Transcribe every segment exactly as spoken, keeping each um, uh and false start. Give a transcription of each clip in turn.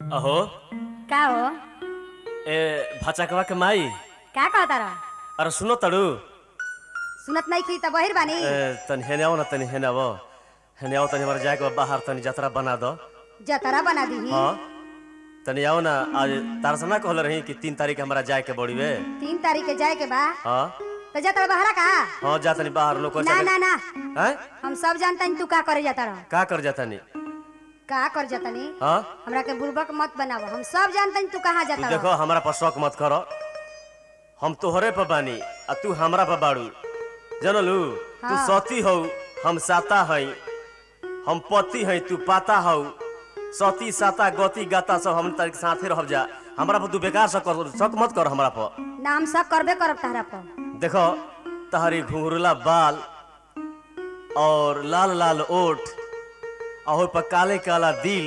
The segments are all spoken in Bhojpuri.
अहो का हो ए भचकवा के माई का कहता रह अरे सुनो तड़ू सुनत नहीं की त बहिर बानी ए तनी हेने आओ ना तनी हेने आओ हेने आओ तनी हमारे जाए के बा बाहर तनी जतरा बना दो। जतरा बना दी हाँ तनी आओ ना आज तार से ना कहल रही कि तीन तारीख हमारा जाए के बड़ी वे। तीन तारीख के जाए के बा हाँ तो जतरा बहरा का हाँ जा तनी बाहर लोग ना ना ना हैं हम सब जानता तू का करे जाता रह का कर जाता नी का कर जाता नी हाँ हमरा के बुर्बक मत बनाव हम सब जानता तू कहाँ तू जाता देखो रह हमारा पर शौक मत करो हम तोहरे पर बानी आ तू हमरा पर बाड़ू जनलू तू हाँ। सती हो हम साता हई हम पति हई तू पाता हो सती साता गति गाता सब हम तार साथे रह जा हमरा पर तू बेकार से कर शक मत कर हमरा पर। ना हम सब करबे करब तहरा पर देखो तहरी घुंघरूला बाल और लाल लाल ओठ और पर काले काला दिल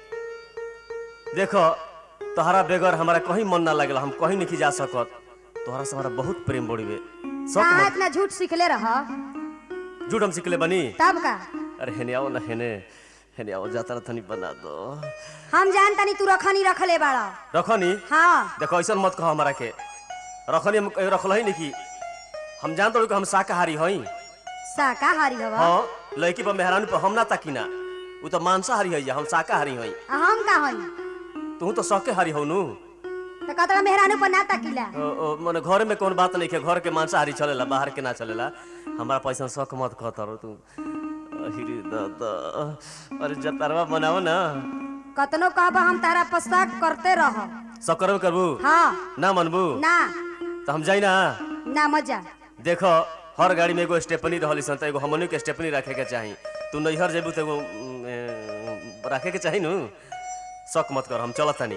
देखो तोहरा बेगर हमारा कहीं मन ना लगला हम कहीं नहीं जा सकत तोहरा से हमारा बहुत प्रेम बढ़ी वे शक कहाँ मत इतना झूठ सीखले रह झूठ हम सिखले बनी। तब का अरे हेने आओ ना हेने हेने आओ जाता थनी बना दो हम जानता नी तू रखनी रखले बाड़ा रखो नी हाँ देखो ऐसा मत कहो हमारा के रखनी हम रखल ही नहीं की हम जानते हो कि हम शाकाहारी हई। शाकाहारी हवा हाँ लड़की पर मेहरानी पर हम ना ताकिना वो तो मांसाहारी है हम शाकाहारी हई आ हम का हई तू तो शाकाहारी हो नु तो कतरा मेहरानू पर ना तकिला माने घर में कौन बात नहीं है घर के मांसाहारी चलेला बाहर के ना चलेला हमारा पैसा शौक मत कहता तू अहिरे दादा अरे जतरवा बनाओ ना कतनो कहबा हम तारा पर शक करते रह शक्कर करबू हाँ ना मनबू ना तो हम जाई ना ना मजा देखो हर गाड़ी में एगो स्टेपनी रहली सन त एगो हमनी के स्टेपनी रखे के चाही तू नैहर जेबू तो एगो रखे के चाही नु शक मत कर हम चलत तनी।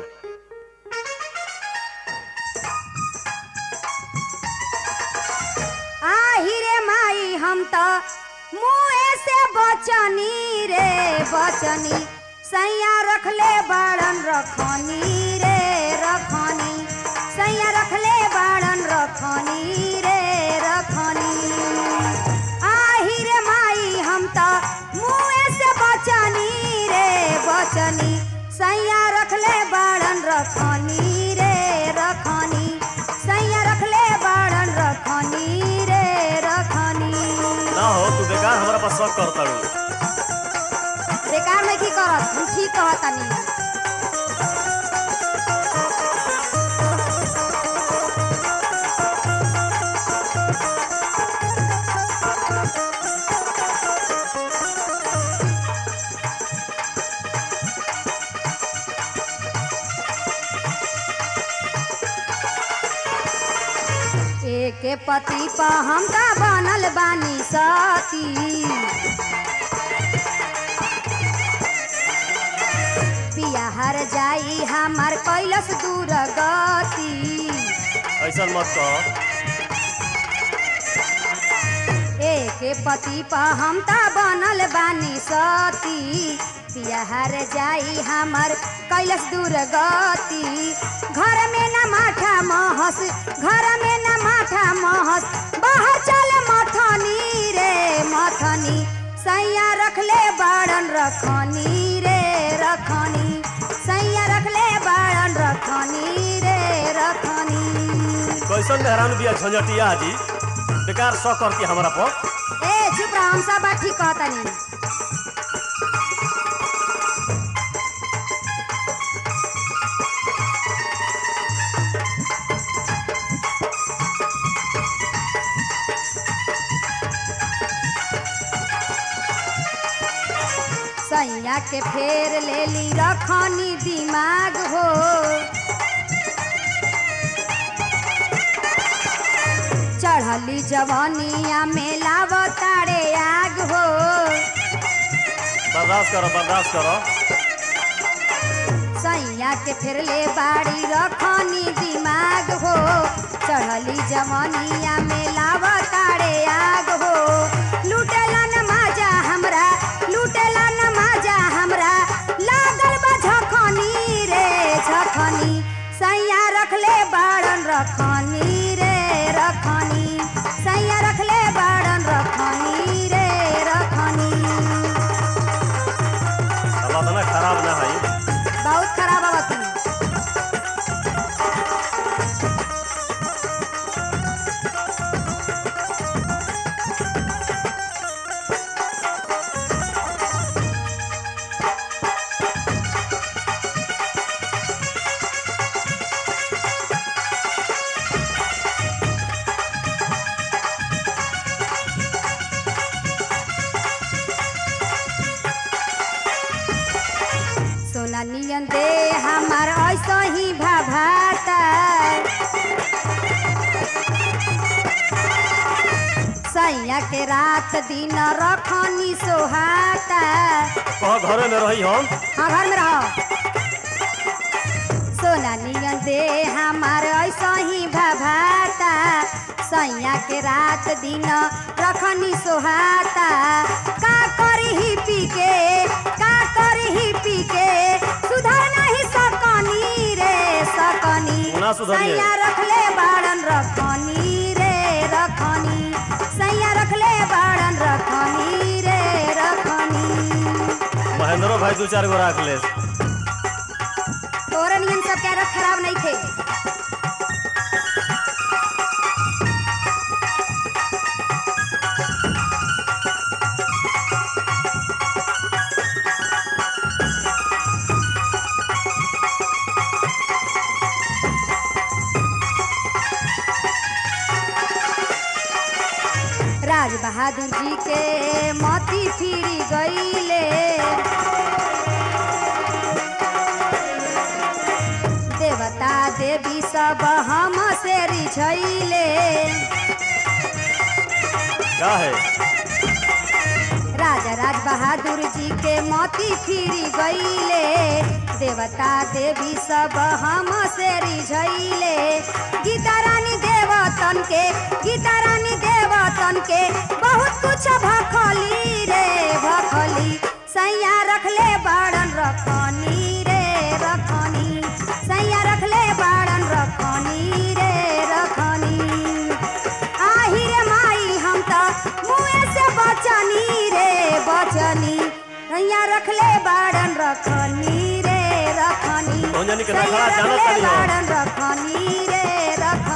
आही रे माई हम तो मुँह से बचनी रे बचनी सैया रखले बाड़न रखनी रे रखनी सैया रखले बाड़न रखनी रे रखनी आही रे माई हम तो मुँह से बचनी रे बचनी सैया रखले बाड़न रखनी रे रखनी सैया रखले बाड़न रखनी रे रखनी ना हो तू बेकार हमरा पर शक कर ताड़ू बेकार नहीं की करत हम ठीक कहतानी के पति पा हम का बनल बानी सती पिया हर जाई हमार कैलस दूर गति ऐसा मत कह एक पति पा हम ता बनल बानी सती पिया हर जाई हमार कैलस दूर गति घर में न माठा महस घर में न माठा महस बाहर चल मथनी रे मथनी सैया रखले बाड़न रखनी रे रखनी सैया रखले बाड़न रखनी रे रखनी कैसन मेहरान बिया झंझटिया जी बेकार शक करती हमरा पर। ए चुप रह हम सब बात ठीक कहतनी सैया के फेर ले ली रखनी दिमाग हो चढ़ली जवानिया में लावतारे आग हो बर्दाश्त करो बर्दाश्त करो सैया के फेर ले बाड़ी रखनी दिमाग हो चढ़ली जवानिया में लावतारे आग हो लुटेला न माजा हमरा लुटेला न माजा हमरा लागल बा झखनी रे झखनी सैया रखले बाड़न रखनी रे रखनी सैया रखले बाड़न रखनी रे रखनी खराब ना है बहुत खराब आवत नियन दे हमार ऐसा ही भाभाता सैया के रात दिन रखनी सोहाता कह घरे में रही हम हाँ घर में रहो सोना नियन दे हमार ऐसा ही भाभाता सैया के रात दिन रखनी सोहाता का करी ही पी के का करी ही पी के सुधर नहीं सकनी रे सकनी ना सुधरिए। सैया रखले बाड़न रखनी रे रखनी सैया रखले बाड़न रखनी रे रखनी महेंद्रो भाई दू चार गो रख ले तोरे नियन सब क्या रख खराब नहीं थे राज बहादुर जी के मोती फिरी गईले देवता देवी सब हम से रिझैले का है राजा राज बहादुर जी के मोती फिरी गईले देवता देवी सब हम से रिझैले गीता रानी देवतन के गीता रानी देवतन के बहुत कुछ भखली रे भखली सैया रखले बाड़न रखनी रे रखनी सैया रखले बाड़न रखनी रे रखनी आही रे माई हम तो मुँह से बचनी रे बचनी सैया रखले बाड़न रखनी रे रखनी कौन जानी के सैया रखला जानत रखले तारी हो। बाड़न रखनी रे रखनी